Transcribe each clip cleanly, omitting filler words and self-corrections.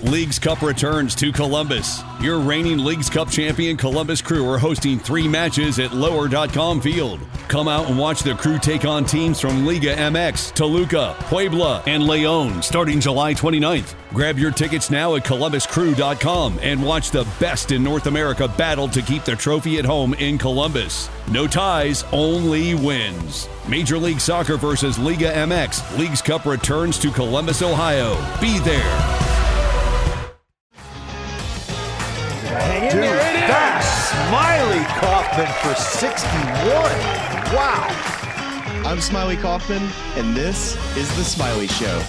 Leagues Cup returns to Columbus. Your reigning Leagues Cup champion Columbus Crew are hosting 3 matches at Lower.com Field. Come out and watch the Crew take on teams from Liga MX, Toluca, Puebla, and León starting July 29th. Grab your tickets now at ColumbusCrew.com and watch the best in North America battle to keep the trophy at home in Columbus. No ties, only wins. Major League Soccer versus Liga MX. Leagues Cup returns to Columbus, Ohio. Be there. Dude, that's Smiley Kaufman for 61. Wow. I'm Smiley Kaufman, and this is The Smiley Show.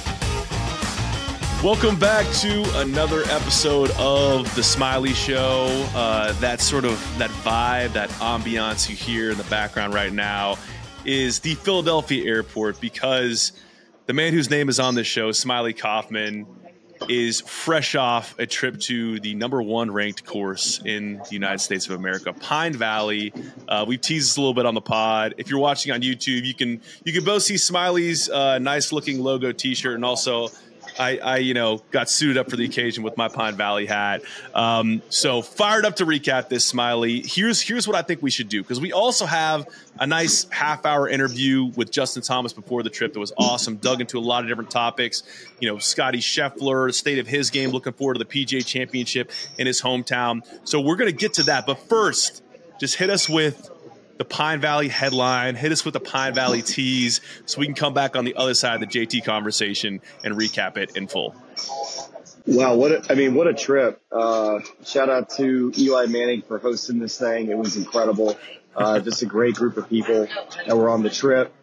Welcome back to another episode of The Smiley Show. That vibe, that ambiance you hear in the background right now is the Philadelphia airport, because the man whose name is on this show, Smiley Kaufman, is fresh off a trip to the #1 ranked course in the United States of America, Pine Valley. We've teased this a little bit on the pod. If you're watching on YouTube, you can both see Smiley's nice looking logo T-shirt, and also I got suited up for the occasion with my Pine Valley hat. So fired up to recap this, Smiley. Here's what I think we should do, because we also have a nice half-hour interview with Justin Thomas before the trip that was awesome. Dug into a lot of different topics. Scotty Scheffler, the state of his game, looking forward to the PGA Championship in his hometown. So we're going to get to that. But first, just hit us with the Pine Valley headline, hit us with the Pine Valley tease, so we can come back on the other side of the JT conversation and recap it in full. Wow, what a trip. Shout out to Eli Manning for hosting this thing. It was incredible. Just a great group of people that were on the trip.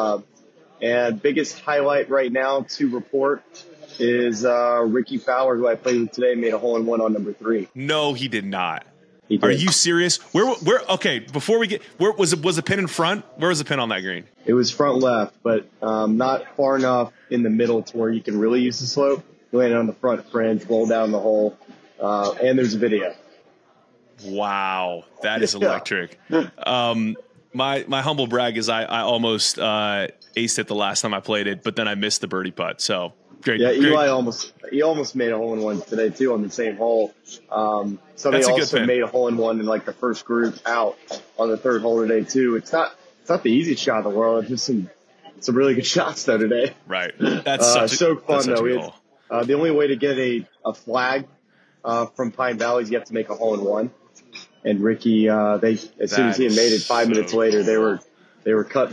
And biggest highlight right now to report is Ricky Fowler, who I played with today, made a hole-in-one on number 3. No, he did not. He did. Are you serious? Where? Okay, before we get, where was the pin in front? Where was the pin on that green? It was front left, but not far enough in the middle to where you can really use the slope. You landed on the front fringe, roll down the hole, and there's a video. Wow, that is electric. My humble brag is I almost aced it the last time I played it, but then I missed the birdie putt. So great. Yeah, great. Eli almost made a hole-in-one today too on the same hole. Somebody also made a hole-in-one in like the first group out on the 3rd hole today too. It's not the easiest shot in the world. It's just some really good shots though today. Right. That's so fun though. The only way to get a flag from Pine Valley is you have to make a hole-in-one. And Ricky, as soon as he had made it 5 minutes later, they were cutting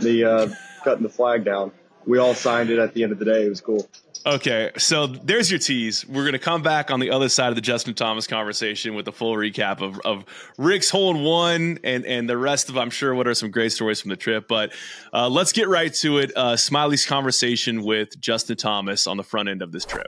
the flag down. We all signed it at the end of the day. It was cool. Okay, so there's your tease. We're going to come back on the other side of the Justin Thomas conversation with a full recap of Rick's hole-in-one and the rest of, I'm sure, what are some great stories from the trip. But let's get right to it. Smiley's conversation with Justin Thomas on the front end of this trip.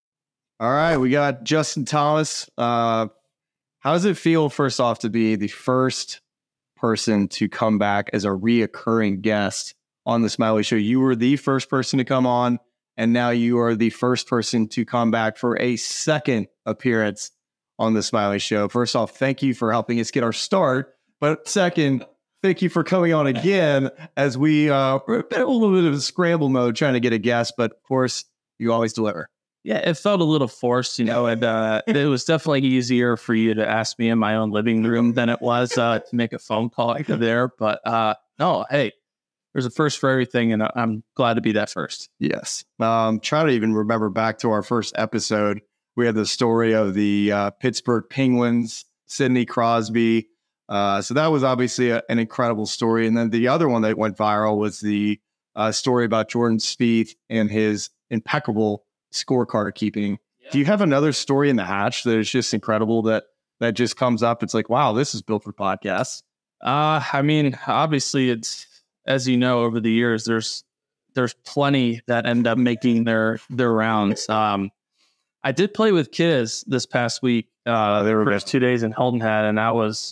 All right, we got Justin Thomas. How does it feel, first off, to be the first person to come back as a reoccurring guest on the Smiley Show? You were the first person to come on, and now you are the first person to come back for a second appearance on the Smiley Show. First off, thank you for helping us get our start. But second, thank you for coming on again as we're a little bit of a scramble mode trying to get a guest. But of course, you always deliver. Yeah, it felt a little forced, and it was definitely easier for you to ask me in my own living room than it was to make a phone call there. But no, hey, there's a first for everything, and I'm glad to be that first. Yes. Trying to even remember back to our first episode. We had the story of the Pittsburgh Penguins, Sidney Crosby. So that was obviously an incredible story. And then the other one that went viral was the story about Jordan Spieth and his impeccable scorecard keeping. Yeah. Do you have another story in the hatch that is just incredible that just comes up? It's like, wow, this is built for podcasts. I mean, obviously it's, as you know, over the years, there's plenty that end up making their rounds. I did play with Kiz this past week. There were 2 days in Hilton Head, and that was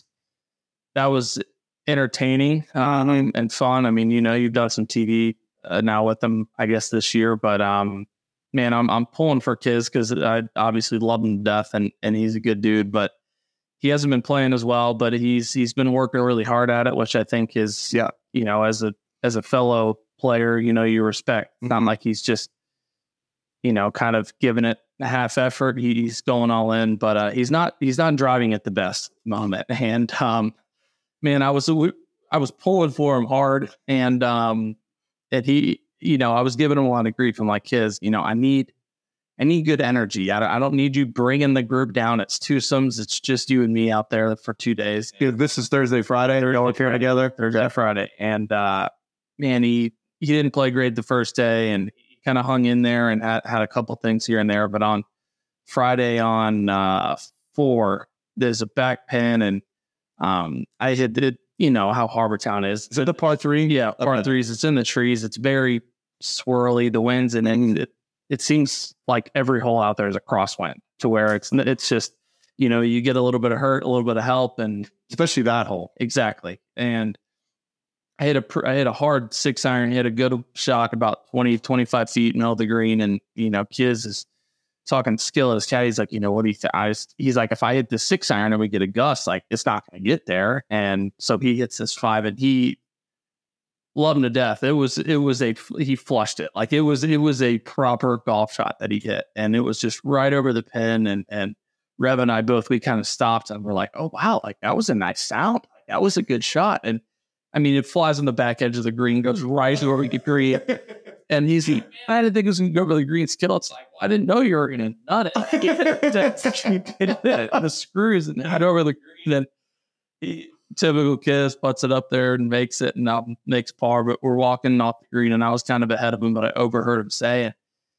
entertaining and fun. I mean, you've done some TV now with them, I guess, this year, but man, I'm pulling for Kiz because I obviously love him to death, and he's a good dude, but he hasn't been playing as well, but he's been working really hard at it, which I think is, as a fellow player, you respect. Not like he's just kind of giving it a half effort. He's going all in, but he's not driving at the best moment. And man, I was pulling for him hard, and he, I was giving him a lot of grief. I'm like, kids, I need good energy. I don't need you bringing the group down. It's twosomes. It's just you and me out there for 2 days. Yeah, this is Thursday, Friday. They're all here together. Thursday, Friday. And man, he didn't play great the first day, and he kind of hung in there and had a couple things here and there. But on Friday on 4, there's a back pin, and I hit it. How Harbortown is. Is it the par 3? Yeah, par 3s. It's in the trees. It's very swirly, the winds, and then it seems like every hole out there is a crosswind, to where it's just, you get a little bit of hurt, a little bit of help, and especially that hole. Exactly. And I hit a hard 6-iron, hit a good shot about 20, 25 feet middle of the green, and Kiz is talking skill at his caddy. He's like, what do you think? He's like, if I hit the 6-iron and we get a gust, like, it's not going to get there. And so he hits this 5, and he loved him to death. He flushed it. Like, it was a proper golf shot that he hit, and it was just right over the pin. And Rev and I both, we kind of stopped and we're like, oh wow, like, that was a nice sound. Like, that was a good shot. And I mean, it flies on the back edge of the green, goes right over the green. And he's like, I didn't think it was going to go over the green skill. It's like, well, I didn't know you were going to nut it. The screws and head over the green. And typical Kiz puts it up there and makes it, and now makes par. But we're walking off the green, and I was kind of ahead of him, but I overheard him say,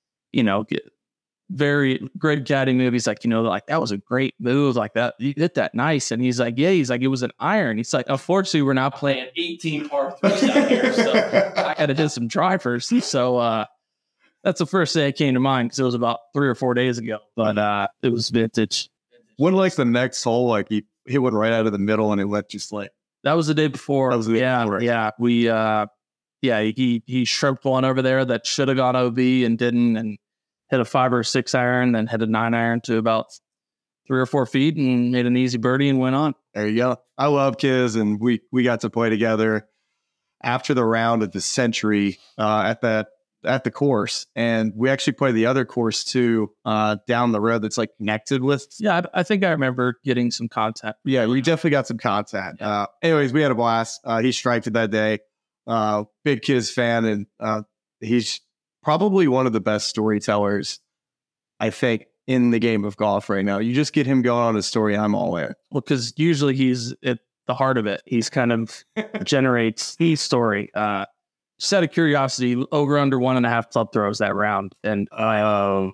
very great caddy move. He's like, like, that was a great move, like that. You hit that nice. And he's like, yeah, it was an iron. He's like, unfortunately, we're not playing 18 par 3s out here, so I got to hit some drivers. So that's the first day it came to mind, because it was about 3 or 4 days ago. But it was vintage. What, like, the next hole, like, he hit one right out of the middle, and it went just like. That was the day before. That was the day before. Yeah. We he shrimped one over there that should have gone OB and didn't, and hit a 5 or 6-iron, then hit a 9-iron to about 3 or 4 feet and made an easy birdie and went on. There you go. I love Kiz, and we got to play together after the round of the Century at the course, and we actually played the other course too down the road that's like connected with. Yeah, I think I remember getting some content. Yeah, we definitely got some content. Anyways, we had a blast. He striked it that day. Big Kiz fan, and he's probably one of the best storytellers, I think, in the game of golf right now. You just get him going on a story, I'm all in. Well, because usually he's at the heart of it. He's kind of generates the story. Just out of curiosity, over under 1.5 club throws that round, and I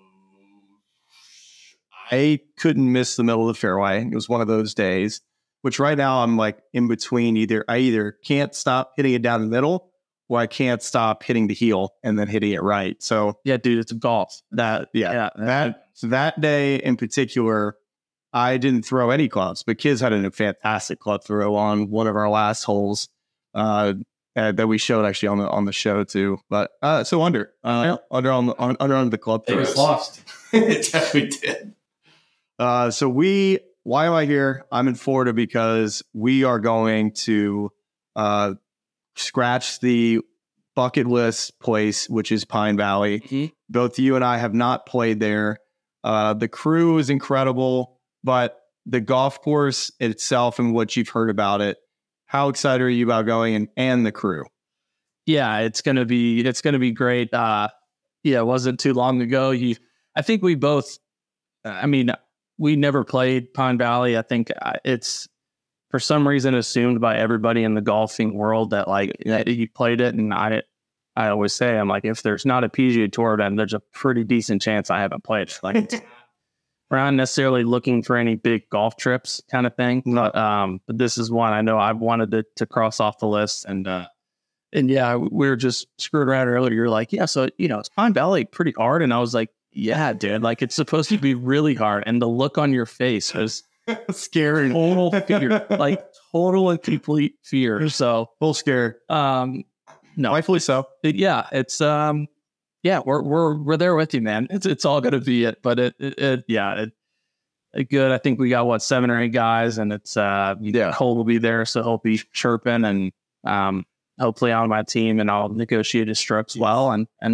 couldn't miss the middle of the fairway. It was one of those days, which right now I'm like in between. I either can't stop hitting it down the middle, or I can't stop hitting the heel and then hitting it right. So yeah, dude, it's golf. That day in particular, I didn't throw any clubs, but Kiz had a fantastic club throw on one of our last holes that we showed actually on the show too. But so under on the club throws. It was lost. It definitely did. So why am I here? I'm in Florida because we are going to scratch the bucket list place, which is Pine Valley. Mm-hmm. Both you and I have not played there. The crew is incredible, but the golf course itself and what you've heard about it, how excited are you about going and the crew? Yeah, it's gonna be great. It wasn't too long ago. I think we both. We never played Pine Valley. I think it's, for some reason, assumed by everybody in the golfing world that you played it. And I always say, I'm like, if there's not a PGA Tour event, there's a pretty decent chance I haven't played. Like, we're not necessarily looking for any big golf trips kind of thing. But this is one I know I've wanted to cross off the list. And yeah, we were just screwing around earlier. You're like, yeah, so, it's Pine Valley pretty hard. And I was like, yeah, dude, like, it's supposed to be really hard. And the look on your face was scary. Total fear, like total and complete fear. So full scare. No, rightfully so. Yeah, it's we're there with you, man. It's all gonna be it. But it good. I think we got 7 or 8 guys, and it's Cole will be there, so he'll be chirping and hopefully on my team, and I'll negotiate his strokes well, and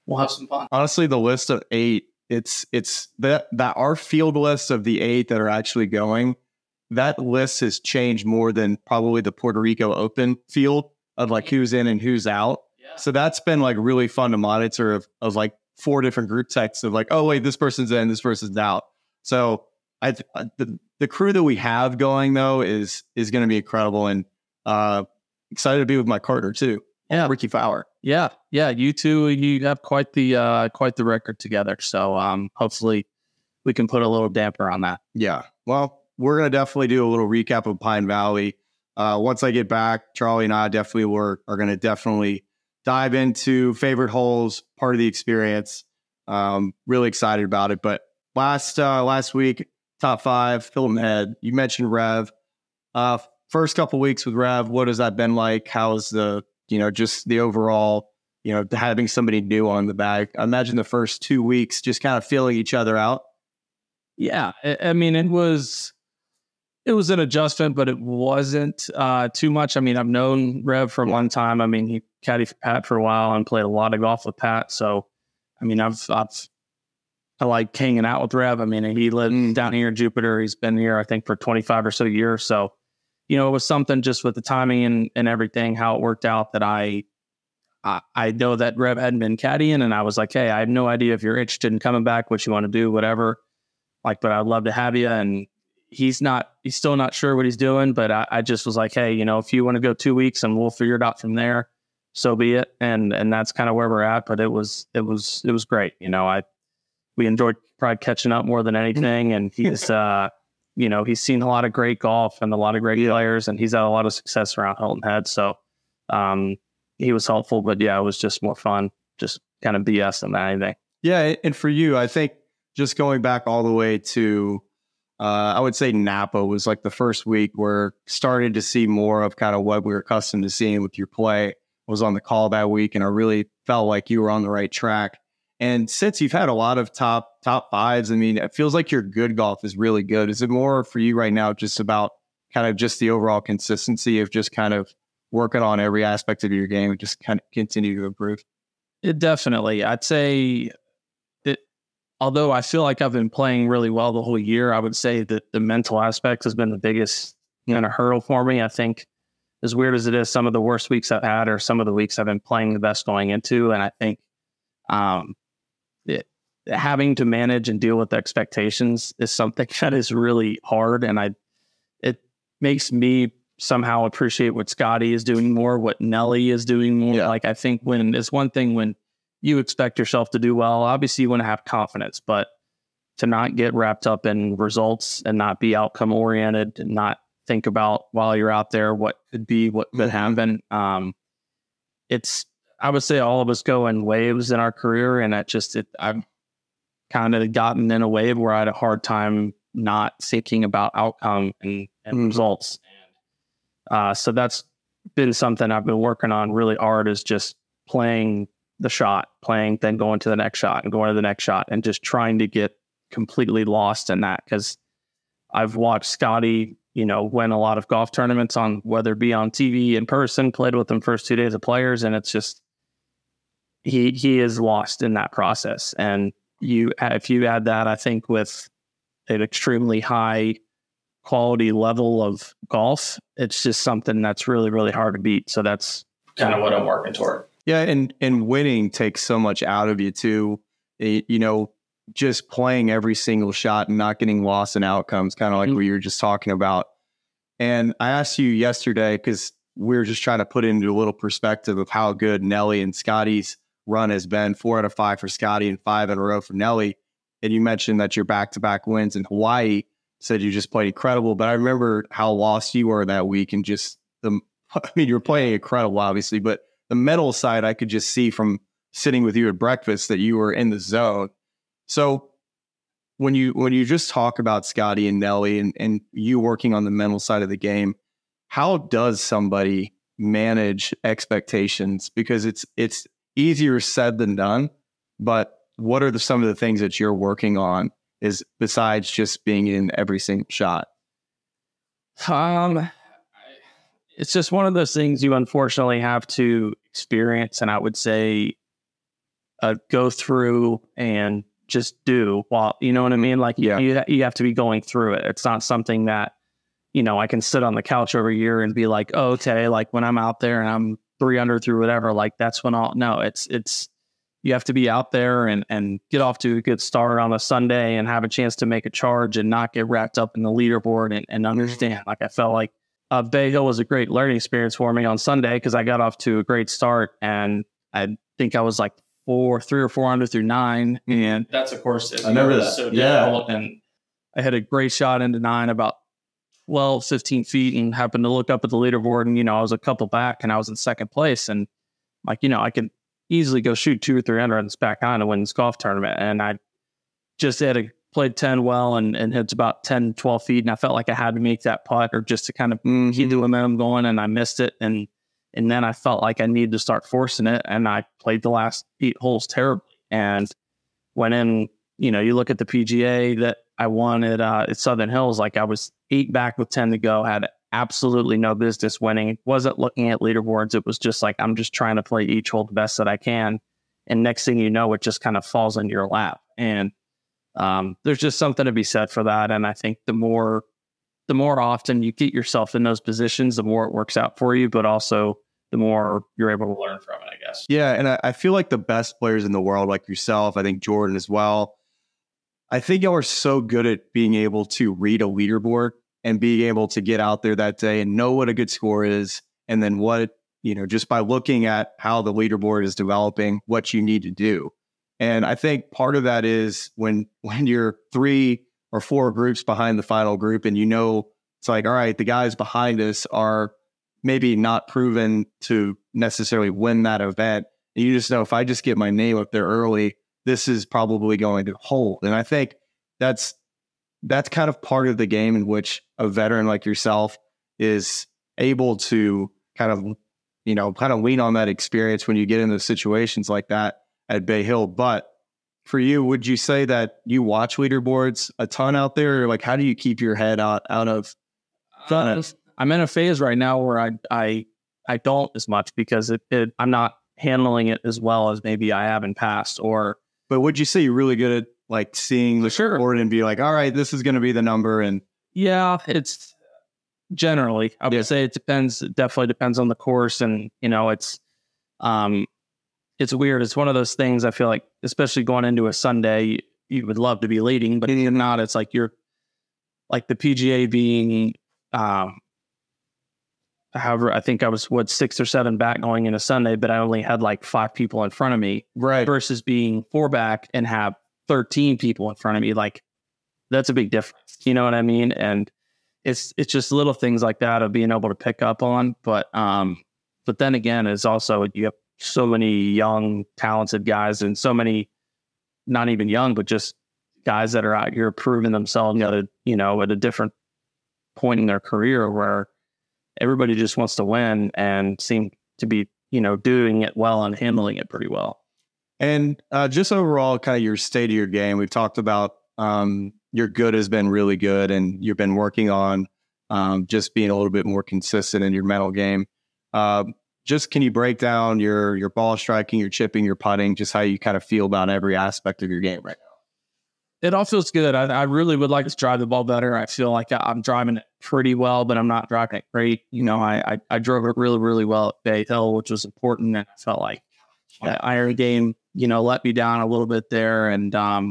we'll have some fun. Honestly, the list of 8, it's that our field list of the 8 that are actually going, that list has changed more than probably the Puerto Rico Open field of like who's in and who's out. Yeah. So that's been like really fun to monitor of like 4 different group texts of like, oh wait, this person's in, this person's out. So the crew that we have going though is going to be incredible, and excited to be with my partner too. Yeah, Ricky Fowler. Yeah. You two, you have quite the record together. So hopefully we can put a little damper on that. Yeah. Well, we're going to definitely do a little recap of Pine Valley. Once I get back, Charlie and I definitely are going to definitely dive into favorite holes, part of the experience. Really excited about it. But last week, top 5, Hilton Head. You mentioned Rev. First couple weeks with Rev, what has that been like? How's the, just the overall, having somebody new on the bag? I imagine the first 2 weeks just kind of feeling each other out. Yeah. I mean, it was an adjustment, but it wasn't too much. I mean, I've known Rev for a long time. I mean, he caddied for Pat for a while and played a lot of golf with Pat. So, I mean, I like hanging out with Rev. I mean, he lived down here in Jupiter. He's been here, I think, for 25 or so years. So, it was something just with the timing and everything, how it worked out, that I know that Rev hadn't been caddying, and I was like, hey, I have no idea if you're interested in coming back, what you want to do, whatever. Like, but I'd love to have you. And he's still not sure what he's doing, but I just was like, hey, if you want to go 2 weeks and we'll figure it out from there, so be it. And that's kind of where we're at. But it was great. We enjoyed probably catching up more than anything. And he's, he's seen a lot of great golf and a lot of great players, and he's had a lot of success around Hilton Head. So he was helpful, but yeah, it was just more fun, just kind of BS than anything. Yeah. And for you, I think just going back all the way to, I would say Napa was like the first week where started to see more of kind of what we were accustomed to seeing with your play. I was on the call that week, and I really felt like you were on the right track. And since you've had a lot of top 5s, I mean, it feels like your good golf is really good. Is it more for you right now just about kind of just the overall consistency of just kind of working on every aspect of your game and just kind of continue to improve? It definitely. I'd say that although I feel like I've been playing really well the whole year, I would say that the mental aspect has been the biggest kind of hurdle for me. I think, as weird as it is, some of the worst weeks I've had are some of the weeks I've been playing the best going into. And I think having to manage and deal with expectations is something that is really hard. And it makes me somehow appreciate what Scotty is doing more, what Nelly is doing more. Yeah. Like, I think when it's one thing when you expect yourself to do well, obviously you want to have confidence, but to not get wrapped up in results and not be outcome oriented and not think about while you're out there what could be, what could happen. I would say all of us go in waves in our career, and I've kind of gotten in a wave where I had a hard time not thinking about outcome and results. And so that's been something I've been working on really hard, is just playing the shot, then going to the next shot and going to the next shot, and just trying to get completely lost in that. Because I've watched Scotty, win a lot of golf tournaments, on whether it be on TV, in person, played with them first 2 days of players, and it's just he is lost in that process. And if you add that, I think, with an extremely high quality level of golf, it's just something that's really, really hard to beat. So that's kind of what I'm working toward. Yeah, and winning takes so much out of you too. Just playing every single shot and not getting lost in outcomes, kind of like what you were just talking about. And I asked you yesterday, because we were just trying to put into a little perspective of how good Nelly and Scotty's run has been. 4 out of 5 for Scotty and 5 in a row for Nelly. And you mentioned that your back-to-back wins in Hawaii, said you just played incredible. But I remember how lost you were that week, and just you're playing incredible, obviously, but the mental side, I could just see from sitting with you at breakfast that you were in the zone. So when you just talk about Scotty and Nelly and you working on the mental side of the game, how does somebody manage expectations? Because it's easier said than done, but what are some of the things that you're working on, is besides just being in every single shot? It's just one of those things you unfortunately have to experience. And I would say go through and just do while, you know what I mean? Like you have to be going through it. It's not something that, you know, I can sit on the couch every year and be like, oh, okay, like when I'm out there and I'm 300 through whatever, like that's when it's you have to be out there and get off to a good start on a Sunday and have a chance to make a charge and not get wrapped up in the leaderboard and understand. Like I felt like Bay Hill was a great learning experience for me on Sunday because I got off to a great start and I think I was like 3 or 4 under through 9. And that's, of course, I remember that. So difficult. And I had a great shot into 9 about 12, 15 feet and happened to look up at the leaderboard and, you know, I was a couple back and I was in second place. And like, you know, I could easily go shoot 200 or 300 on this back nine to win this golf tournament. And I just played 10 well and hit about 10, 12 feet. And I felt like I had to make that putt or just to kind of keep the momentum going, and I missed it. And then I felt like I needed to start forcing it. And I played the last 8 holes terribly and went in. You know, you look at the PGA that I won at Southern Hills, like I was 8 back with 10 to go, had absolutely no business winning. Wasn't looking at leaderboards. It was just like, I'm just trying to play each hole the best that I can. And next thing you know, it just kind of falls into your lap. And there's just something to be said for that. And I think the more often you get yourself in those positions, the more it works out for you, but also the more you're able to learn from it, I guess. Yeah. And I feel like the best players in the world, like yourself, I think Jordan as well, I think y'all are so good at being able to read a leaderboard and being able to get out there that day and know what a good score is. And then what, you know, just by looking at how the leaderboard is developing, what you need to do. And I think part of that is when you're 3 or 4 groups behind the final group and, you know, it's like, all right, the guys behind us are maybe not proven to necessarily win that event. And you just know, if I just get my name up there early, this is probably going to hold. And I think that's kind of part of the game in which a veteran like yourself is able to kind of lean on that experience when you get into situations like that at Bay Hill. But for you, would you say that you watch leaderboards a ton out there? Or like, how do you keep your head out of fun? I'm in a phase right now where I don't as much because I'm not handling it as well as maybe I have in past. But would you say you're really good at like seeing the board and be like, all right, this is going to be the number? And yeah, it's generally, I would say it depends. It definitely depends on the course. And, you know, it's weird. It's one of those things I feel like, especially going into a Sunday, you would love to be leading, but you're not. It's like you're like the PGA being, however, I think I was 6 or 7 back going into Sunday, but I only had like 5 people in front of me, right? Versus being 4 back and have 13 people in front of me. Like that's a big difference. You know what I mean? And it's just little things like that of being able to pick up on. But then again, it's also, you have so many young, talented guys and so many, not even young, but just guys that are out here proving themselves at a different point in their career where everybody just wants to win and seem to be, doing it well and handling it pretty well. And just overall, kind of your state of your game, we've talked about your good has been really good, and you've been working on just being a little bit more consistent in your mental game. Just can you break down your ball striking, your chipping, your putting, just how you kind of feel about every aspect of your game right now? It all feels good. I really would like to drive the ball better. I feel like I'm driving it pretty well, but I'm not driving it great. I drove it really, really well at Bay Hill, which was important. And I felt like that iron game, let me down a little bit there. And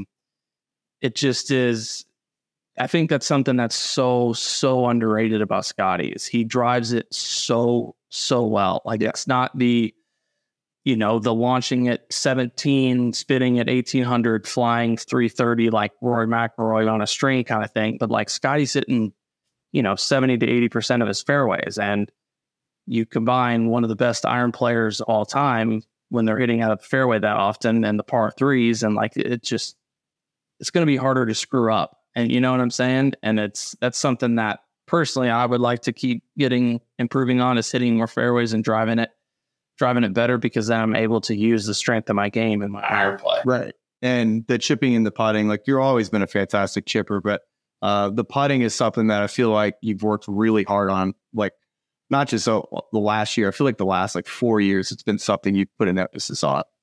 it just is, I think that's something that's so underrated about Scotty is he drives it so well. Like it's not the launching at 17, spitting at 1800, flying 330 like Rory McIlroy on a string kind of thing. But like Scotty's hitting, 70 to 80% of his fairways. And you combine one of the best iron players of all time when they're hitting out of the fairway that often and the par threes. And like, it's going to be harder to screw up. And you know what I'm saying? And that's something that personally I would like to keep improving on is hitting more fairways and driving it better, because then I'm able to use the strength of my game in my iron play. Right. And the chipping and the putting, like you've always been a fantastic chipper, but the putting is something that I feel like you've worked really hard on, like not just the last year. I feel like the last 4 years, it's been something you've put an emphasis on.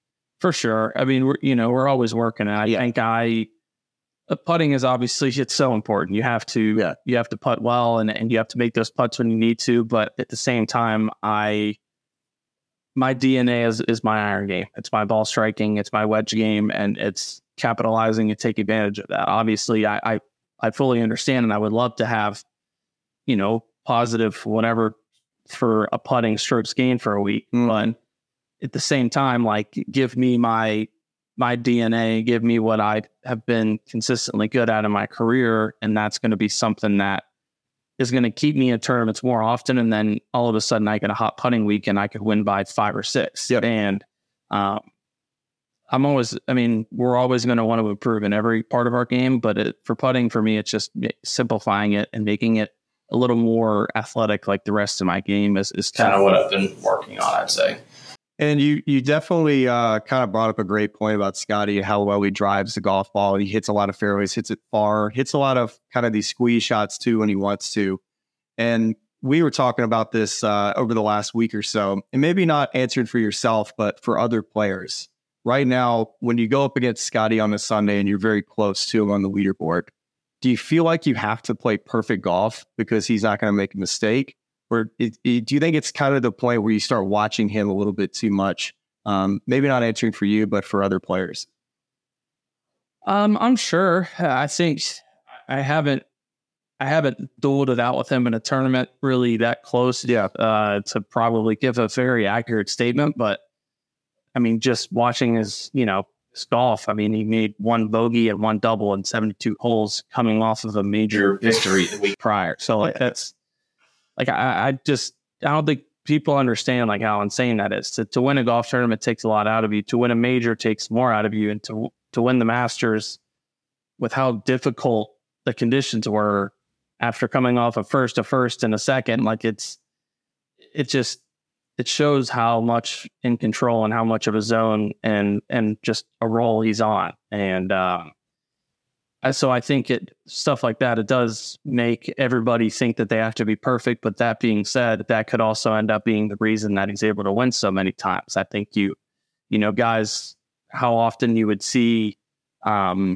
For sure. I mean, we're always working. And I think putting is obviously, it's so important. You have to putt well and you have to make those putts when you need to. But at the same time, my DNA is my iron game. It's my ball striking. It's my wedge game. And it's capitalizing and take advantage of that. Obviously, I fully understand. And I would love to have, positive whatever for a putting strokes gained for a week. But at the same time, like, give me my DNA, give me what I have been consistently good at in my career. And that's going to be something that is going to keep me in tournaments more often. And then all of a sudden I get a hot putting week and I could win by 5 or 6. Yep. And we're always going to want to improve in every part of our game. But for putting, for me, it's just simplifying it and making it a little more athletic, like the rest of my game is kind of what I've been working on, I'd say. And you definitely kind of brought up a great point about Scotty, how well he drives the golf ball. He hits a lot of fairways, hits it far, hits a lot of kind of these squeeze shots too when he wants to. And we were talking about this over the last week or so, and maybe not answered for yourself, but for other players. Right now, when you go up against Scotty on a Sunday and you're very close to him on the leaderboard, do you feel like you have to play perfect golf because he's not going to make a mistake? Or do you think it's kind of the point where you start watching him a little bit too much? Maybe not answering for you, but for other players. I'm sure. I think I haven't dueled it out with him in a tournament really that close. To probably give a very accurate statement. But I mean, just watching his golf. I mean, he made 1 bogey and 1 double in 72 holes coming off of a major victory the week prior. So that's. Like, I don't think people understand like how insane that is. To win a golf tournament takes a lot out of you. To win a major takes more out of you. And to win the Masters with how difficult the conditions were after coming off a first and a second, like it shows how much in control and how much of a zone and just a role he's on. And so I think stuff like that, it does make everybody think that they have to be perfect. But that being said, that could also end up being the reason that he's able to win so many times. I think guys, how often you would see, you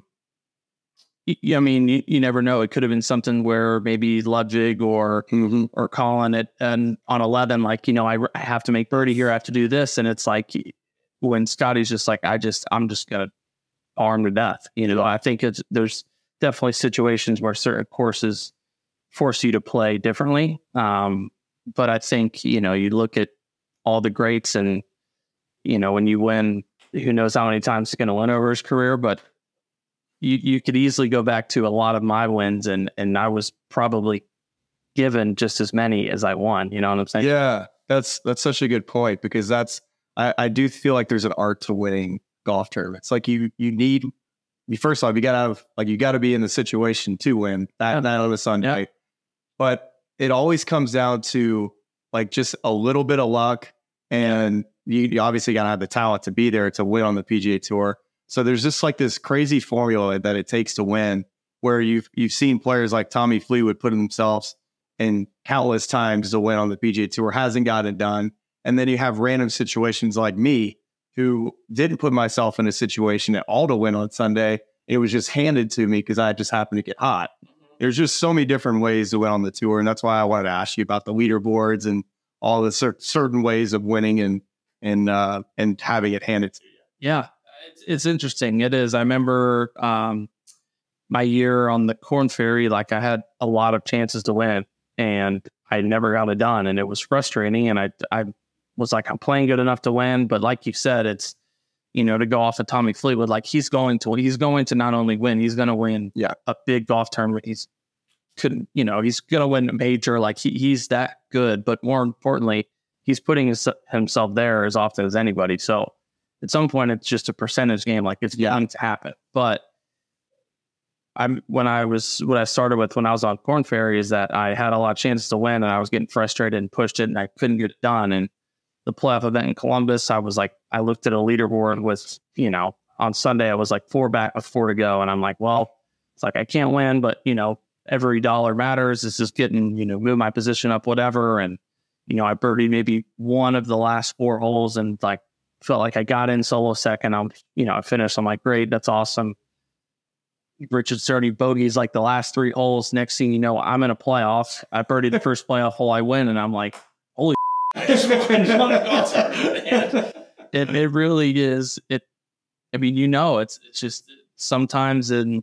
never know. It could have been something where maybe Ludwig or Colin and on 11, like, I have to make birdie here. I have to do this. And it's like when Scotty's just like, I'm just going to armed to death. I think there's definitely situations where certain courses force you to play differently. But I think, you look at all the greats and, when you win, who knows how many times he's going to win over his career, but you could easily go back to a lot of my wins and I was probably given just as many as I won. You know what I'm saying? Yeah, that's such a good point because I do feel like there's an art to winning golf tournaments. Like you need, first off, you got to be in the situation to win that night on a Sunday. Yeah. But it always comes down to like just a little bit of luck, and you obviously got to have the talent to be there to win on the PGA Tour. So there's just like this crazy formula that it takes to win, where you've seen players like Tommy Fleetwood put themselves in countless times to win on the PGA Tour, hasn't gotten it done, and then you have random situations like me, who didn't put myself in a situation at all to win on Sunday. It was just handed to me because I just happened to get hot. There's just so many different ways to win on the tour. And that's why I wanted to ask you about the leaderboards and all the certain ways of winning and having it handed to you. Yeah, it's interesting. It is. I remember my year on the Korn Ferry, like I had a lot of chances to win and I never got it done. And it was frustrating. And I was like, I'm playing good enough to win. But like you said, it's, to go off of Tommy Fleetwood, like he's going to not only win, he's going to win a big golf tournament. He's going to win a major. Like he's that good. But more importantly, he's putting himself there as often as anybody. So at some point, it's just a percentage game. Like it's going to happen. But what I started with when I was on Korn Ferry is that I had a lot of chances to win and I was getting frustrated and pushed it and I couldn't get it done. And the playoff event in Columbus, I looked at a leaderboard with, on Sunday, I was like 4 back with 4 to go. And I'm like, well, it's like, I can't win, but every dollar matters. It's just getting, move my position up, whatever. And, I birdied maybe one of the last 4 holes and like felt like I got in solo second. I finished. I'm like, great, that's awesome. Richard Sturdy bogeys like the last 3 holes. Next thing you know, I'm in a playoff. I birdied the first playoff hole, I win, and I'm like, holy it really is. It's just sometimes that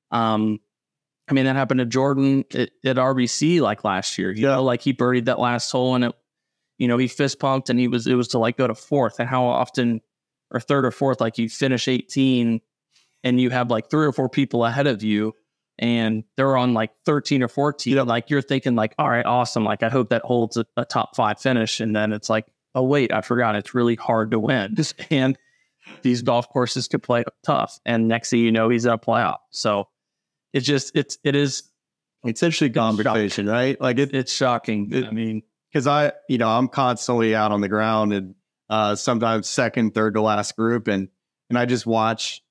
happened to Jordan at RBC like last year. You know, like he birdied that last hole and he fist pumped and it was to like go to 4th, and how often, or 3rd or 4th, like you finish 18 and you have like 3 or 4 people ahead of you and they're on like 13 or 14. Like you're thinking like, all right, awesome. Like I hope that holds a top 5 finish. And then it's like, oh wait, I forgot. It's really hard to win. And these golf courses could play tough. And next thing you know, he's in a playoff. So it is essentially conversation, right? Like it's shocking. Because I'm constantly out on the ground and sometimes second, third to last group. And I just watch,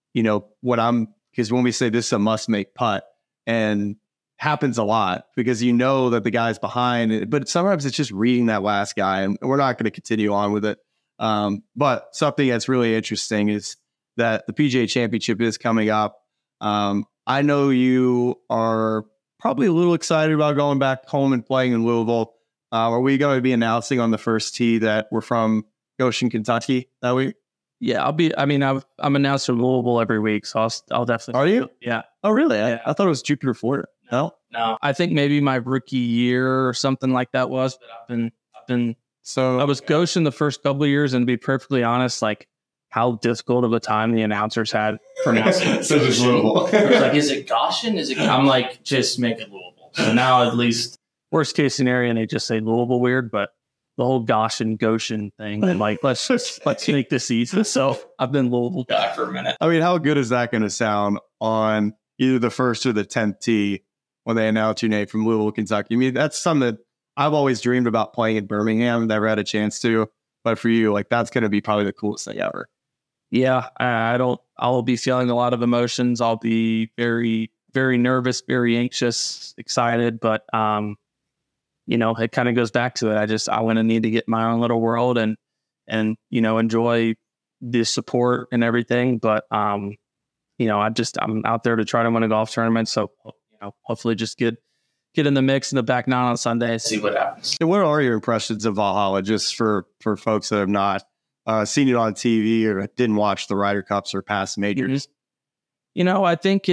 because when we say this is a must make putt, and happens a lot because that the guy's behind it, but sometimes it's just reading that last guy, and we're not going to continue on with it. But something that's really interesting is that the PGA Championship is coming up. I know you are probably a little excited about going back home and playing in Louisville. Are we going to be announcing on the first tee that we're from Goshen, Kentucky that week? Yeah, I'm announced from Louisville every week, so I'll definitely. Are you? Yeah. Oh, really? Yeah. I thought it was Jupiter, Florida. No. I think maybe my rookie year or something like that was, but I've been. So I was Goshen the first couple of years, and to be perfectly honest, like how difficult of a time the announcers had pronouncing. So just Louisville. Like, is it Goshen? I'm like, just make it Louisville. So now at least worst case scenario, and they just say Louisville weird, but the whole Goshen thing, I'm like, let's make this easy. So I've been Louisville guy for a minute. How good is that going to sound on either the first or the 10th tee when they announce your name from Louisville, Kentucky? That's something that I've always dreamed about playing in Birmingham. Never had a chance to, but for you, like that's going to be probably the coolest thing ever. Yeah, I'll be feeling a lot of emotions. I'll be very, very nervous, very anxious, excited, but it kind of goes back to it. I want to need to get my own little world and enjoy the support and everything. But I'm out there to try to win a golf tournament. So hopefully just get in the mix in the back 9 on Sunday and see what happens. And what are your impressions of Valhalla, just for folks that have not seen it on TV or didn't watch the Ryder Cups or past majors? I think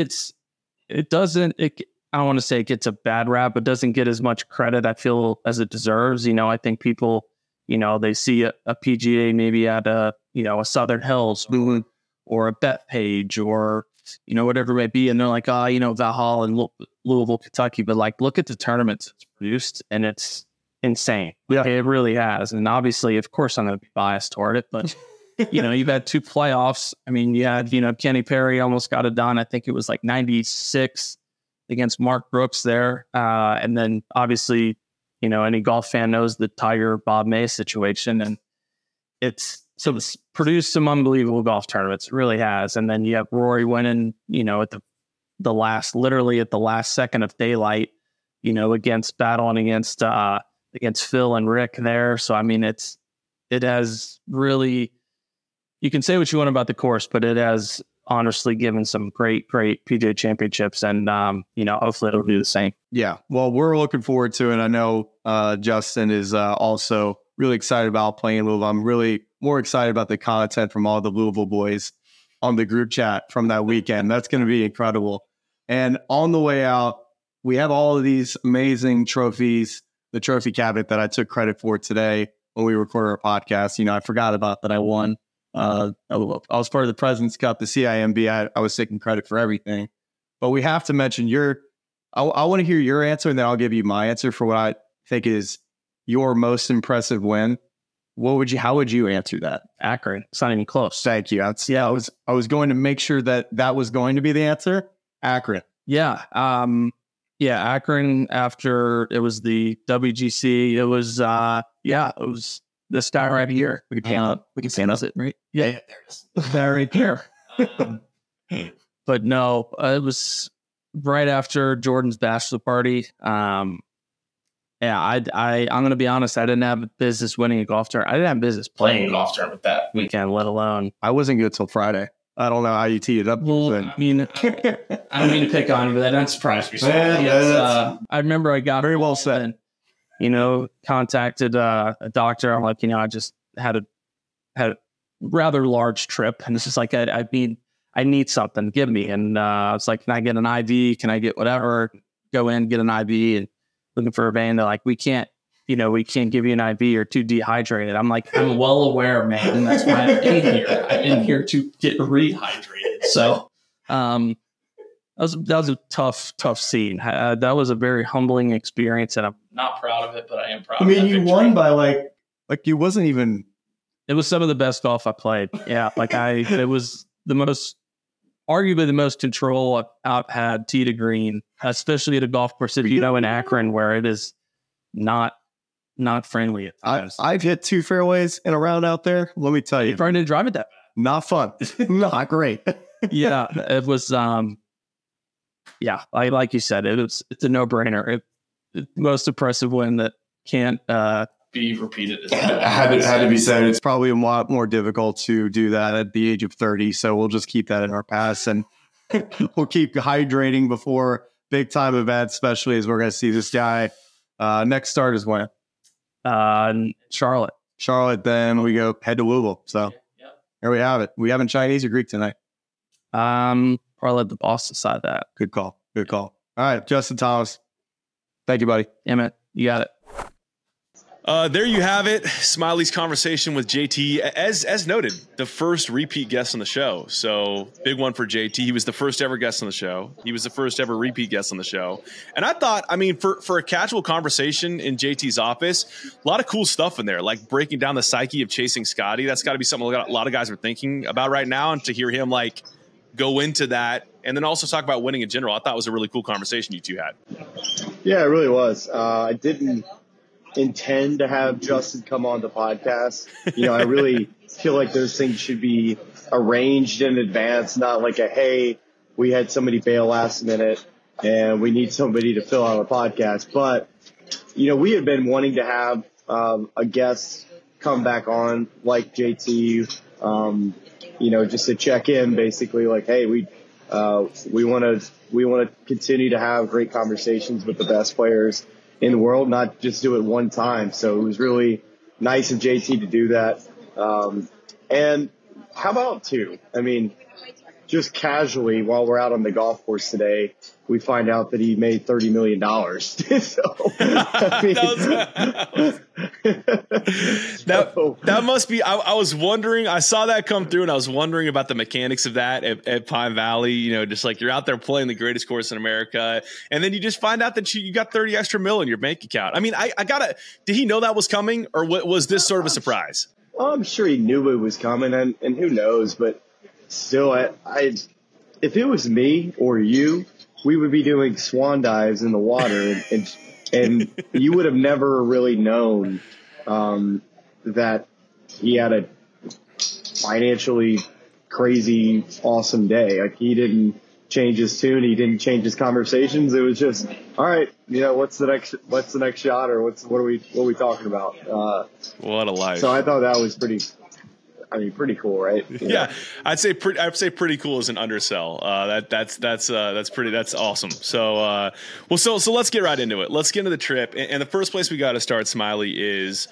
I don't want to say it gets a bad rap, but doesn't get as much credit, I feel, as it deserves. I think people, they see a PGA maybe at a Southern Hills or a Bethpage or, whatever it may be. And they're like, Valhalla and Louisville, Kentucky. But like, look at the tournaments it's produced and it's insane. Yeah, it really has. And obviously, of course, I'm going to be biased toward it, but you've had 2 playoffs. You had, Kenny Perry almost got it done. I think it was like 96 against Mark Brooks there. And then obviously, any golf fan knows the Tiger Bob May situation. And it's produced some unbelievable golf tournaments. It really has. And then you have Rory winning, at the last second of daylight, battling against Phil and Rick there. So, it has really, you can say what you want about the course, but it has honestly given some great PGA championships, and hopefully it'll do the same. Yeah, well, we're looking forward to it. I know Justin is also really excited about playing Louisville. I'm really more excited about the content from all the Louisville boys on the group chat from that weekend. That's going to be incredible. And on the way out, we have all of these amazing trophies, the trophy cabinet that I took credit for today when we recorded our podcast. I forgot about that I won. I was part of the President's Cup, the CIMB. I was taking credit for everything, but we have to mention I want to hear your answer, and then I'll give you my answer for what I think is your most impressive win. How would you answer that? Akron. It's not even close. Thank you. I was going to make sure that was going to be the answer. Akron. Yeah. Akron, after it was the WGC, it was it was this guy right here. We can stand us it, right? Yeah, there it is. Right there. But no, it was right after Jordan's bachelor party. Yeah, I'm going to be honest. I didn't have business winning a golf tournament. I didn't have business playing a golf tournament that weekend, let alone. I wasn't good till Friday. I don't know how you teed it up. Well, I mean, I don't mean to pick on you, but that doesn't surprise me. I remember I got very well said. And, contacted a doctor. I'm like, I just had a rather large trip, and it's just like I need something. Give me. And I was like, can I get an IV? Can I get whatever? Go in, get an IV, and looking for a vein. They're like, we can't give you an IV. You're too dehydrated. I'm like, I'm well aware, man. And that's why I'm in here. I'm in here to get rehydrated. So that was a tough scene. That was a very humbling experience, and I'm not proud of it, but I am proud of it. I mean, you won by like you wasn't even. It was some of the best golf I played. Yeah, it was arguably the most control I've had tee to green, especially at a golf course, in Akron, where it is not friendly at times. I've hit 2 fairways in a round out there. Let me tell you. You probably didn't drive it that bad. Not fun. Not great. Yeah, it was, like you said, it's a no-brainer. It's the most impressive win that can't be repeated. Had to be said. It's probably a lot more difficult to do that at the age of 30, so we'll just keep that in our past, and we'll keep hydrating before big-time events, especially as we're going to see this guy. Next start is when? Charlotte, then we go head to Louisville. So Here we have it. We having Chinese or Greek tonight? Probably let the boss decide that. Good call. All right, Justin Thomas. Thank you, buddy. Yeah, man. You got it. There you have it. Smiley's conversation with JT. As noted, the first repeat guest on the show. So big one for JT. He was the first ever guest on the show. He was the first ever repeat guest on the show. And I thought, for a casual conversation in JT's office, a lot of cool stuff in there, like breaking down the psyche of chasing Scotty. That's got to be something a lot of guys are thinking about right now. And to hear him go into that and then also talk about winning in general, I thought was a really cool conversation you two had. Yeah, it really was. I didn't intend to have Justin come on the podcast. I really feel like those things should be arranged in advance, not like hey, we had somebody bail last minute and we need somebody to fill out a podcast. But, we had been wanting to have a guest come back on like JT, just to check in, basically hey, we want to continue to have great conversations with the best players in the world, not just do it one time. So it was really nice of JT to do that. And how about 2? Just casually while we're out on the golf course today, we find out that he made $30 million. That must be, I was wondering, I saw that come through and I was wondering about the mechanics of that at Pine Valley, just you're out there playing the greatest course in America. And then you just find out that you got 30 extra mil in your bank account. Did he know that was coming, or was this sort of a surprise? I'm sure he knew it was coming, and who knows, but still, if it was me or you, we would be doing swan dives in the water, and you would have never really known that he had a financially crazy, awesome day. He didn't change his tune, he didn't change his conversations. It was just, all right, what's the next shot, or what are we talking about? What a life! So I thought that was pretty cool, right? Yeah, I'd say pretty cool is an undersell. That's awesome. So, so let's get right into it. Let's get into the trip. And the first place we got to start, Smiley, is,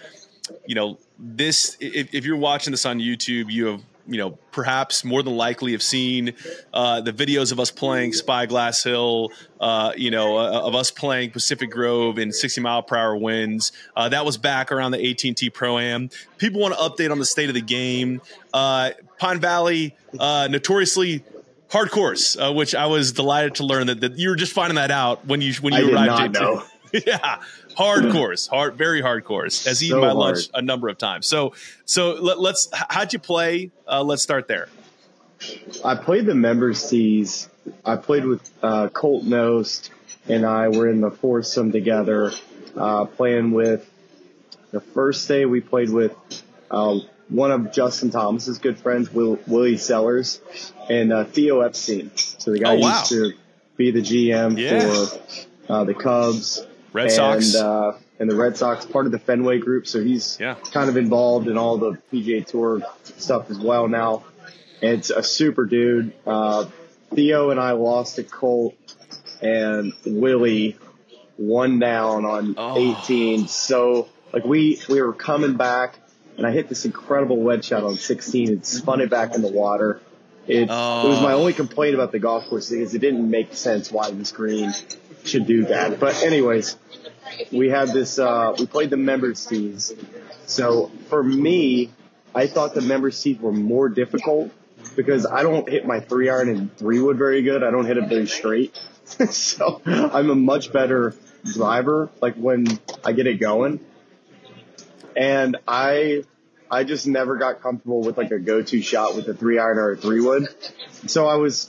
this. If you're watching this on YouTube, you have, perhaps more than likely have seen the videos of us playing Spyglass Hill, of us playing Pacific Grove in 60-mile-per-hour winds. That was back around the AT&T Pro-Am. People want to update on the state of the game. Pine Valley, notoriously hard course, which I was delighted to learn that you were just finding that out when you arrived. Know. Yeah. Hard course, very hard course. Has eaten my lunch a number of times. So how'd you play? Let's start there. I played the members tees. I played with Colt Nost, and I were in the foursome together, playing with. The first day we played with one of Justin Thomas's good friends, Willie Sellers, and Theo Epstein. So the guy used to be the GM for the Cubs. Red Sox. And the Red Sox, part of the Fenway group. So he's kind of involved in all the PGA Tour stuff as well now. And it's a super dude. Theo and I lost to Colt, and Willie one down on 18. So like we were coming back, and I hit this incredible wedge shot on 16 and spun it back in the water. It was my only complaint about the golf course thing is it didn't make sense why this green should do that. But anyways, we had this, we played the members tees. So for me, I thought the members tees were more difficult because I don't hit my 3-iron and 3-wood very good. I don't hit it very straight. So I'm a much better driver, like when I get it going. And I just never got comfortable with like a go-to shot with a 3-iron or a 3-wood. So I was,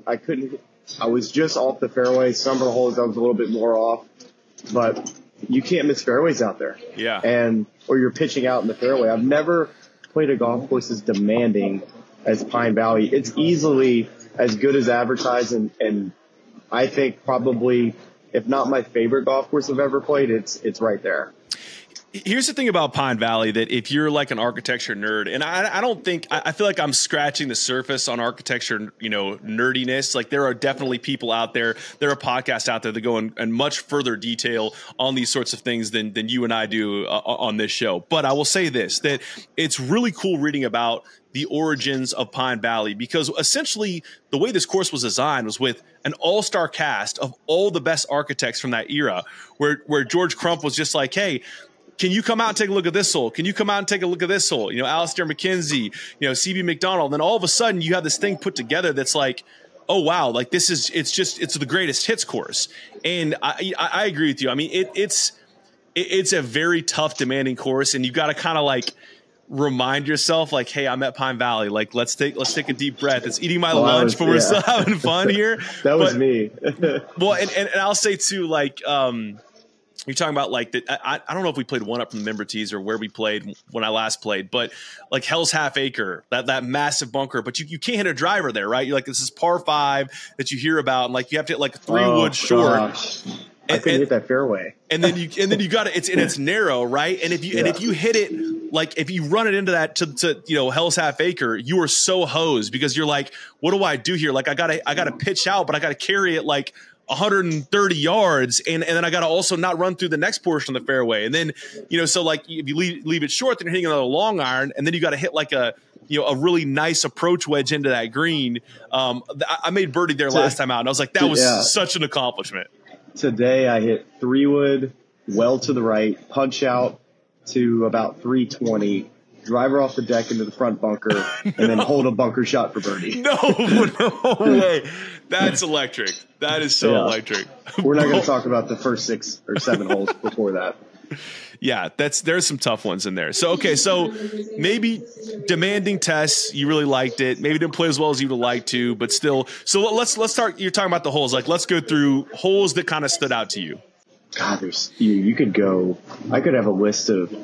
I was just off the fairway. Some of the holes I was a little bit more off, but you can't miss fairways out there. Yeah. Or you're pitching out in the fairway. I've never played a golf course as demanding as Pine Valley. It's easily as good as advertised, and I think probably, if not my favorite golf course I've ever played, it's right there. Here's the thing about Pine Valley, that if you're like an architecture nerd, and I don't think, I feel like I'm scratching the surface on architecture, nerdiness. Like there are definitely people out there, there are podcasts out there that go in much further detail on these sorts of things than you and I do on this show. But I will say this, that it's really cool reading about the origins of Pine Valley, because essentially the way this course was designed was with an all-star cast of all the best architects from that era, where George Crump was just like, hey, can you come out and take a look at this hole? Can you come out and take a look at this hole? Alistair McKenzie, CB McDonald. Then all of a sudden you have this thing put together that's like, oh, wow, like it's the greatest hits course. And I agree with you. I mean, it's a very tough, demanding course, and you've got to kind of like remind yourself, like, hey, I'm at Pine Valley. Like, let's take a deep breath. It's eating my lunch, but we're still having fun here. That was me. Well, and I'll say too, like, you're talking about like that. I don't know if we played one up from the member tees or where we played when I last played, but like Hell's Half Acre, that massive bunker, but you can't hit a driver there, right? You're like, this is par 5 that you hear about, and like you have to hit like a 3-wood short. Gosh. I couldn't hit that fairway. And then you got it. It's narrow, right? And if you hit it, like if you run it into that to Hell's Half Acre, you are so hosed, because you're like, what do I do here? Like I gotta pitch out, but I gotta carry it like 130 yards, and then I got to also not run through the next portion of the fairway. And then, so like if you leave it short, then you're hitting another long iron, and then you got to hit like a really nice approach wedge into that green. I made birdie there last time out, and I was like, that was such an accomplishment. Today I hit 3-wood, well to the right, punch out to about 320, driver off the deck into the front bunker, and then hold a bunker shot for birdie. No way. That's electric. That is so electric. We're not going to talk about the first 6 or 7 holes before that. Yeah, there's some tough ones in there. So maybe demanding tests, you really liked it. Maybe didn't play as well as you would like to, but still. So let's start. You're talking about the holes. Like, let's go through holes that kind of stood out to you. God, you could go. I could have a list of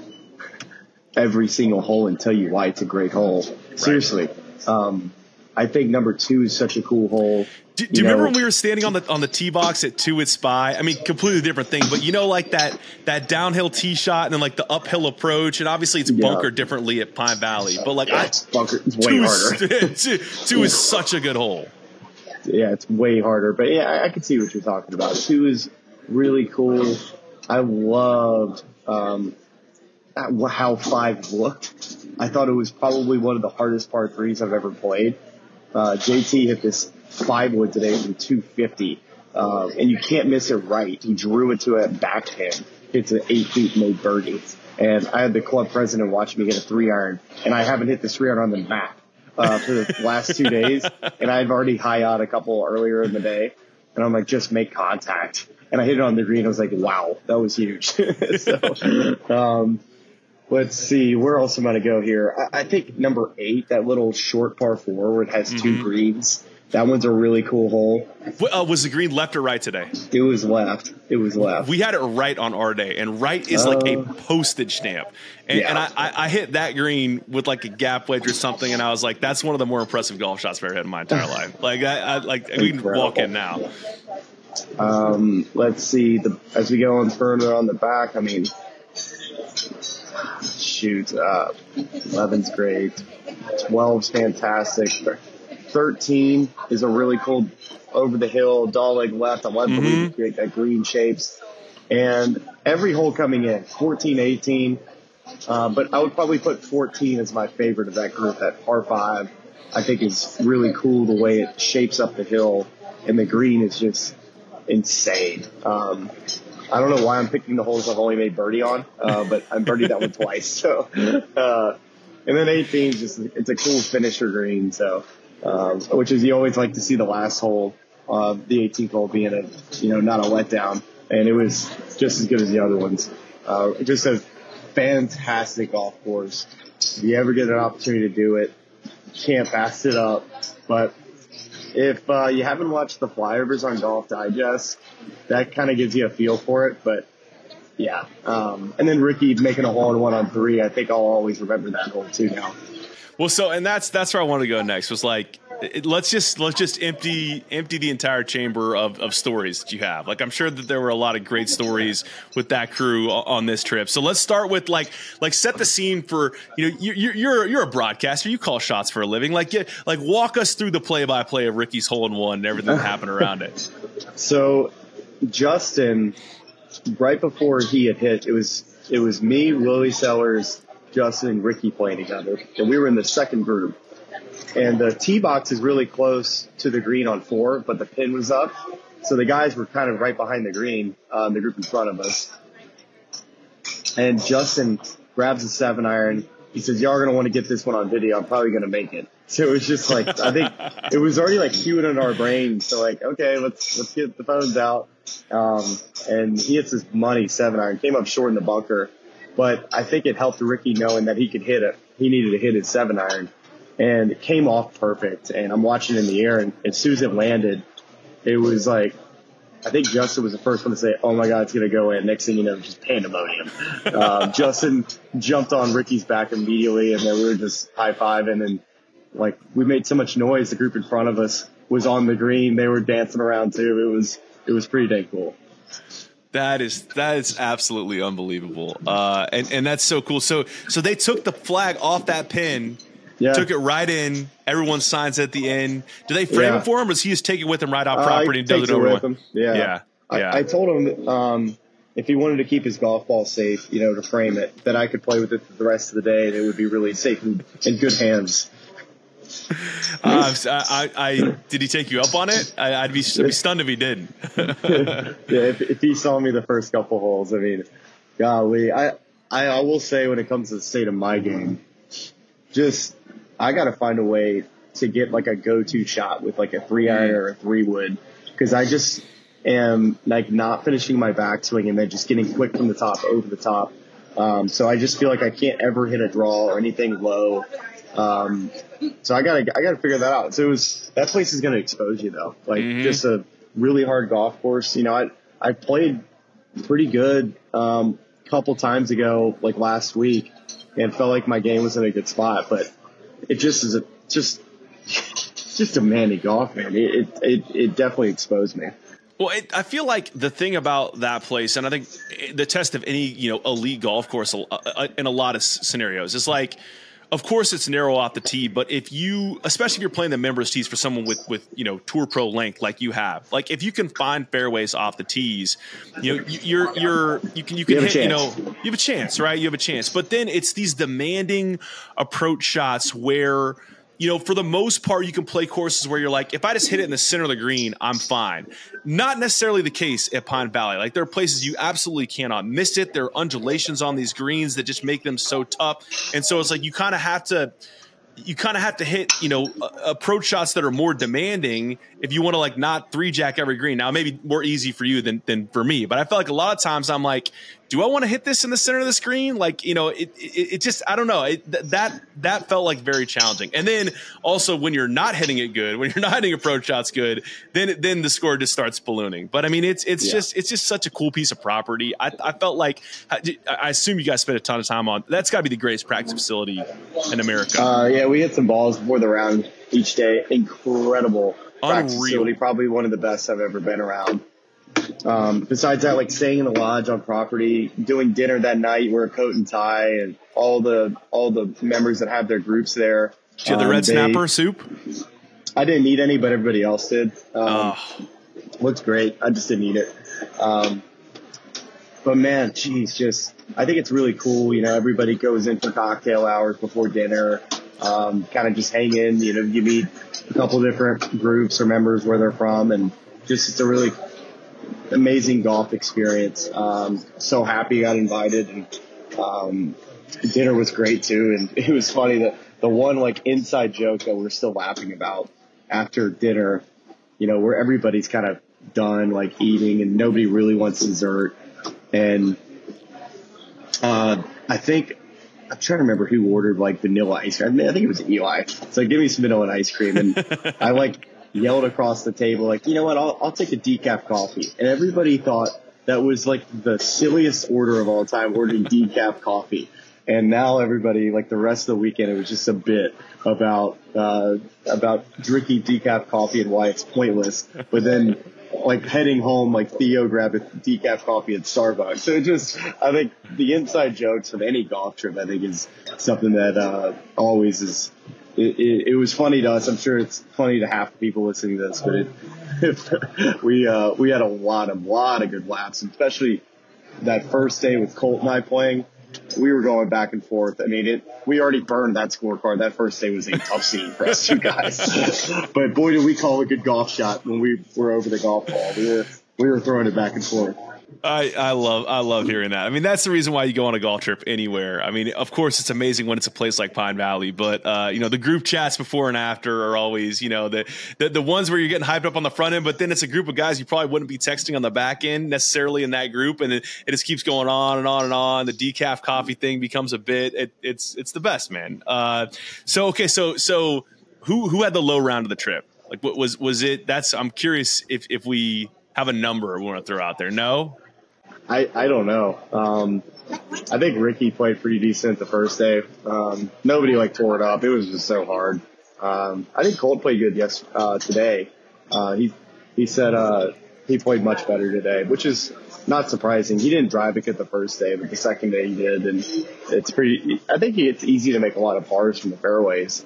every single hole and tell you why it's a great hole. Seriously. Right. I think number 2 is such a cool hole. Do you remember when we were standing on the tee box at 2 at Spy? I mean, completely different thing, but like that downhill tee shot and then like the uphill approach, and obviously it's bunkered differently at Pine Valley, but like it's bunkered. It's way harder. 2 is such a good hole. Yeah, it's way harder, but yeah, I can see what you're talking about. 2 is really cool. I loved how 5 looked. I thought it was probably one of the hardest par 3s I've ever played. JT hit this 5-wood today from 250, and you can't miss it right. He drew it to a backhand, hits it 8 feet, made birdie. And I had the club president watch me hit a 3-iron, and I haven't hit the 3-iron on the map for the last 2 days. And I've already high-odd a couple earlier in the day, and I'm like, just make contact. And I hit it on the green. I was like, wow, that was huge. So, let's see, where else am I going to go here? I think number 8, that little short par 4 where it has 2 greens. That one's a really cool hole. Was the green left or right today? It was left. We had it right on our day, and right is like a postage stamp. And I hit that green with like a gap wedge or something, and I was like, that's one of the more impressive golf shots I've ever had in my entire life. Like, we can walk in now. Let's see. As we go on further on the back, I mean, shoot, 11's great. 12's fantastic. 13 is a really cool over the hill, dog-leg left. I love the way you create that green shapes. And every hole coming in, 14, 18. But I would probably put 14 as my favorite of that group. That par 5, I think is really cool the way it shapes up the hill. And the green is just insane. I don't know why I'm picking the holes I've only made birdie on, but I birdied that one twice. So, and then 18 is just, it's a cool finisher green. So, which is, you always like to see the last hole, the 18th hole being not a letdown. And it was just as good as the other ones. Just a fantastic golf course. If you ever get an opportunity to do it, can't pass it up. But if you haven't watched the flyovers on Golf Digest, that kind of gives you a feel for it. But yeah, and then Ricky making a hole-in-one on 3, I think I'll always remember that hole too now. Well, so, and that's where I wanted to go next, was like, let's just empty the entire chamber of stories that you have. Like, I'm sure that there were a lot of great stories with that crew on this trip. So let's start with like set the scene for, you're a broadcaster, you call shots for a living. Like walk us through the play-by-play of Ricky's hole-in-one and everything that happened around it. So Justin, right before he had hit, it was me, Willie Sellers, Justin, and Ricky playing together, and we were in the second group. And the tee box is really close to the green on 4, but the pin was up. So the guys were kind of right behind the green, the group in front of us. And Justin grabs a 7-iron. He says, y'all are going to want to get this one on video. I'm probably going to make it. So it was just like, I think it was already like cueing in our brains. So like, okay, let's get the phones out. And he hits his money 7-iron, came up short in the bunker. But I think it helped Ricky knowing that he could hit it. He needed to hit his 7-iron. And it came off perfect. And I'm watching it in the air, and as soon as it landed, it was like, I think Justin was the first one to say, oh my God, it's going to go in. Next thing you know, just pandemonium. Justin jumped on Ricky's back immediately, and then we were just high-fiving. And like, we made so much noise. The group in front of us was on the green. They were dancing around too. It was pretty dang cool. That is absolutely unbelievable. And that's so cool. So they took the flag off that pin. Yeah. Took it right in. Everyone signs at the end. Do they frame it for him, or does he just take it with him right off property and does it over with him? Yeah. I told him if he wanted to keep his golf ball safe, to frame it, that I could play with it for the rest of the day, and it would be really safe and in good hands. Did he take you up on it? I'd be stunned if he didn't. Yeah, if he saw me the first couple holes, I mean, golly, I will say when it comes to the state of my game, I got to find a way to get like a go-to shot with like a 3-iron or a 3-wood, because I just am like not finishing my backswing and then just getting quick from the top over the top. So I just feel like I can't ever hit a draw or anything low. So I gotta figure that out. So that place is going to expose you though. Like just a really hard golf course. I played pretty good, couple times ago, like last week, and felt like my game was in a good spot, but it just is just a manly golf, man. It definitely exposed me. Well, I feel like the thing about that place, and I think the test of any elite golf course in a lot of scenarios, is like, of course it's narrow off the tee, but especially if you're playing the members tees for someone with Tour Pro length like you have, like if you can find fairways off the tees, you can hit, you have a chance, right? You have a chance. But then it's these demanding approach shots where, for the most part, you can play courses where you're like, if I just hit it in the center of the green, I'm fine. Not necessarily the case at Pine Valley. Like, there are places you absolutely cannot miss it. There are undulations on these greens that just make them so tough. And so it's like you kind of have to hit, approach shots that are more demanding if you want to like not 3-jack every green. Now, maybe more easy for you than for me, but I feel like a lot of times I'm like, do I want to hit this in the center of the screen? Like, it just, I don't know. That felt like very challenging. And then also when you're not hitting it good, when you're not hitting approach shots good, then the score just starts ballooning. But I mean, it's just such a cool piece of property. I felt like, I assume you guys spent a ton of time on, that's gotta be the greatest practice facility in America. Yeah, we hit some balls before the round each day. Incredible practice facility. Probably one of the best I've ever been around. besides that, like staying in the lodge on property, doing dinner that night, wear a coat and tie, and all the members that have their groups there. Did you have the red snapper soup? I didn't eat any, but everybody else did. Looks great. I just didn't eat it. But man, geez, I think it's really cool. You know, everybody goes in for cocktail hours before dinner, kind of just hang in, you know, you meet a couple different groups or members where they're from, and just it's a really amazing golf experience. So happy I got invited, and dinner was great too. And it was funny that the one like inside joke that we're still laughing about after dinner, you know, where everybody's kind of done like eating and nobody really wants dessert. And I think I'm trying to remember who ordered like vanilla ice cream. I think it was Eli. So give me some vanilla and ice cream. And I like yelled across the table, like, you know what, I'll take a decaf coffee. And everybody thought that was like the silliest order of all time, ordering decaf coffee. And now everybody, like the rest of the weekend, it was just a bit about drinking decaf coffee and why it's pointless. But then like heading home, like Theo grabbed a decaf coffee at Starbucks. So it just, I think the inside jokes from any golf trip, I think is something that always is. It was funny to us. I'm sure it's funny to half the people listening to this, but we had a lot of good laughs, especially that first day with Colt and I playing. We were going back and forth. I mean, we already burned that scorecard. That first day was a tough scene for us two guys. But boy, did we call a good golf shot when we were over the golf ball. We were throwing it back and forth. I love hearing that. I mean, that's the reason why you go on a golf trip anywhere. I mean, of course, it's amazing when it's a place like Pine Valley, but you know, the group chats before and after are always, you know, the ones where you're getting hyped up on the front end, but then it's a group of guys you probably wouldn't be texting on the back end necessarily in that group, and it just keeps going on and on and on. The decaf coffee thing becomes a bit. It's the best, man. So who had the low round of the trip? Like, what was it? I'm curious if we have a number we want to throw out there. No. I don't know. I think Ricky played pretty decent the first day. Nobody like tore it up. It was just so hard. I think Colt played good today. He said he played much better today, which is not surprising. He didn't drive it good the first day, but the second day he did, and I think it's easy to make a lot of pars from the fairways.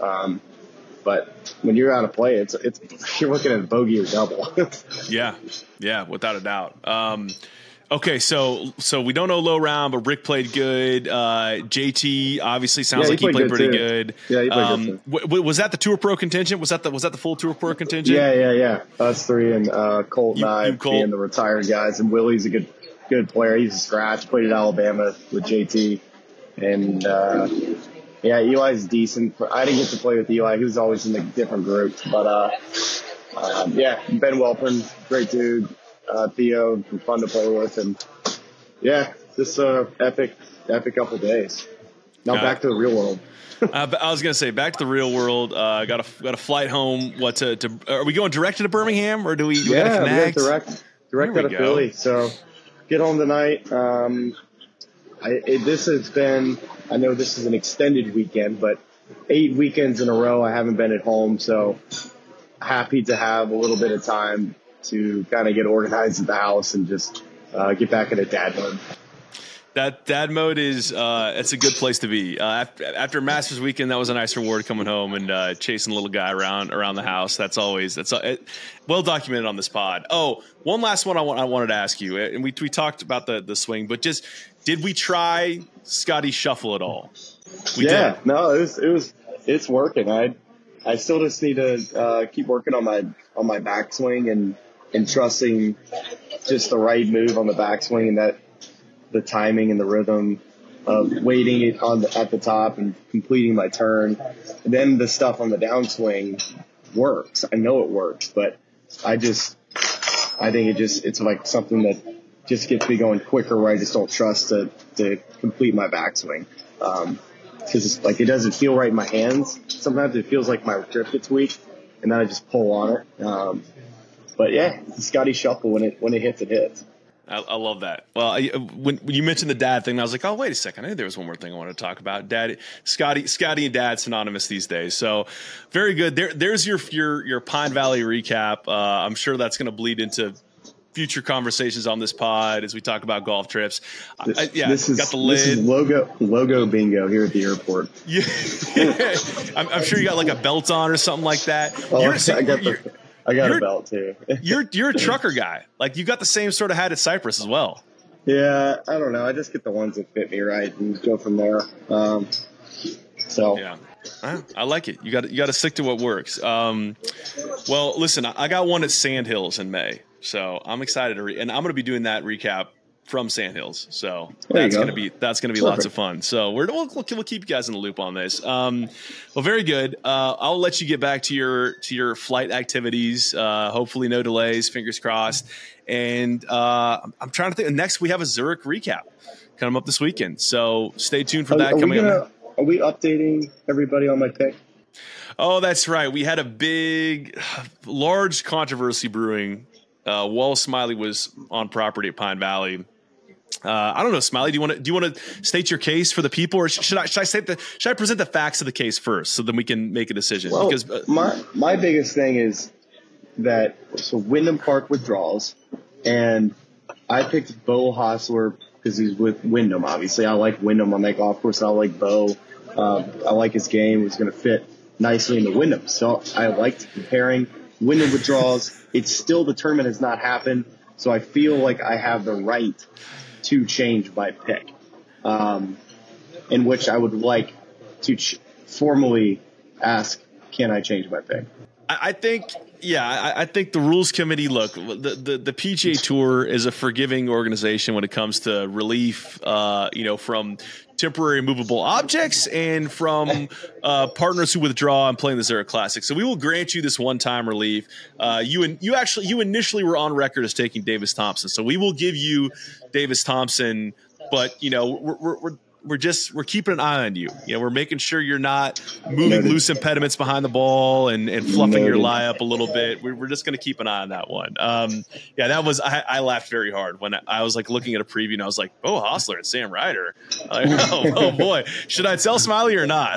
But when you're out of play, it's you're looking at a bogey or double. Yeah, without a doubt. Okay, so we don't know low round, but Rick played good. JT obviously sounds like he played pretty good. Yeah, he played good. Was that the Tour Pro contingent? Was that the full Tour Pro contingent? Yeah. Us three and Colt and I being the retired guys, and Willie's a good player. He's a scratch. Played at Alabama with JT, and Eli's decent. I didn't get to play with Eli. He was always in a different group, but Ben Welpern, great dude. Theo, fun to play with, and just epic couple days. Now back to the real world. I was gonna say back to the real world. Got a flight home. Are we going direct to Birmingham, or do we? We got direct out of Philly. So get home tonight. This has been. I know this is an extended weekend, but 8 weekends in a row I haven't been at home. So happy to have a little bit of time to kind of get organized at the house and just get back into dad mode. That dad mode is it's a good place to be. After Masters weekend, that was a nice reward coming home and chasing a little guy around the house. That's well documented on this pod. Oh, one last one I wanted to ask you, and we talked about the swing, but just did we try Scotty Shuffle at all? We did. No, it's working. I still just need to keep working on my backswing and trusting just the right move on the backswing and that the timing and the rhythm of waiting it at the top and completing my turn. And then the stuff on the downswing works. I know it works, but I think it's like something that just gets me going quicker where I just don't trust to complete my backswing. Because it's like it doesn't feel right in my hands. Sometimes it feels like my grip gets weak, and then I just pull on it. But yeah, the Scotty Shuffle, when it hits, it hits. I love that. Well, when you mentioned the dad thing, I was like, oh, wait a second. I knew there was one more thing I wanted to talk about. Dad, Scotty and dad synonymous these days. So very good. There's your Pine Valley recap. I'm sure that's going to bleed into future conversations on this pod as we talk about golf trips. This is got the lid. This is logo bingo here at the airport. Yeah. I'm sure you got like a belt on or something like that. I got a belt too. You're a trucker guy. Like you got the same sort of hat at Cypress as well. Yeah, I don't know. I just get the ones that fit me right and go from there. Yeah, I like it. You got to stick to what works. Well, listen, I got one at Sandhills in May, so I'm excited to and I'm going to be doing that recap from Sandhills. So that's going to be lots of fun. So we'll keep you guys in the loop on this. Well, very good. I'll let you get back to your flight activities. Hopefully no delays, fingers crossed. And I'm trying to think. Next we have a Zurich recap coming up this weekend. So stay tuned for that coming up. Are we updating everybody on my pick? Oh, that's right. We had a large controversy brewing while Smiley was on property at Pine Valley. I don't know, Smiley. Do you want to state your case for the people, or should I present the facts of the case first, so then we can make a decision? Well, because my biggest thing is that Wyndham Park withdrawals, and I picked Beau Hossler because he's with Wyndham. Obviously, I like Wyndham on that golf course. I like Beau. I like his game. It's going to fit nicely into Wyndham. So I liked comparing Wyndham withdrawals. It's still, the tournament has not happened, so I feel like I have the right to change my pick, in which I would like to formally ask, can I change my pick? I think the rules committee, look, the PGA Tour is a forgiving organization when it comes to relief, from temporary movable objects and from partners who withdraw and playing the Zurich Classic. So we will grant you this one-time relief. You initially were on record as taking Davis Thompson, so we will give you Davis Thompson, but we're keeping an eye on you. We're making sure you're not moving loose impediments behind the ball and fluffing your lie up a little bit. We're just going to keep an eye on that one. That was, I laughed very hard when I was like looking at a preview and I was like, oh, Hossler and Sam Ryder. Like, oh boy, should I tell Smiley or not?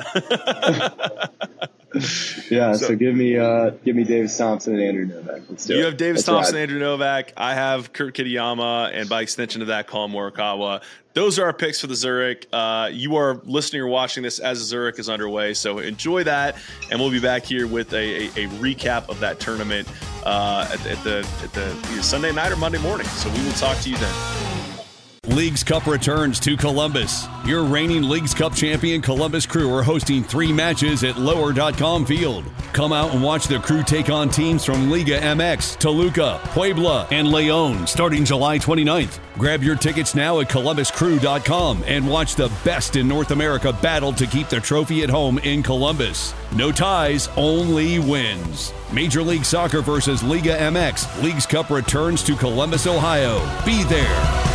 So give me Davis Thompson and Andrew Novak. Let's do it. You have Davis Thompson, right. Andrew Novak. I have Kurt Kitayama, and by extension of that, Colin Morikawa. Those are our picks for the Zurich. You are listening or watching this as the Zurich is underway, so enjoy that, and we'll be back here with a recap of that tournament at the either Sunday night or Monday morning. So we will talk to you then. Leagues Cup returns to Columbus. Your reigning Leagues Cup champion Columbus Crew are hosting 3 matches at Lower.com Field. Come out and watch the Crew take on teams from Liga MX, Toluca, Puebla, and Leon starting July 29th. Grab your tickets now at ColumbusCrew.com and watch the best in North America battle to keep the trophy at home in Columbus. No ties, only wins. Major League Soccer versus Liga MX. Leagues Cup returns to Columbus, Ohio. Be there.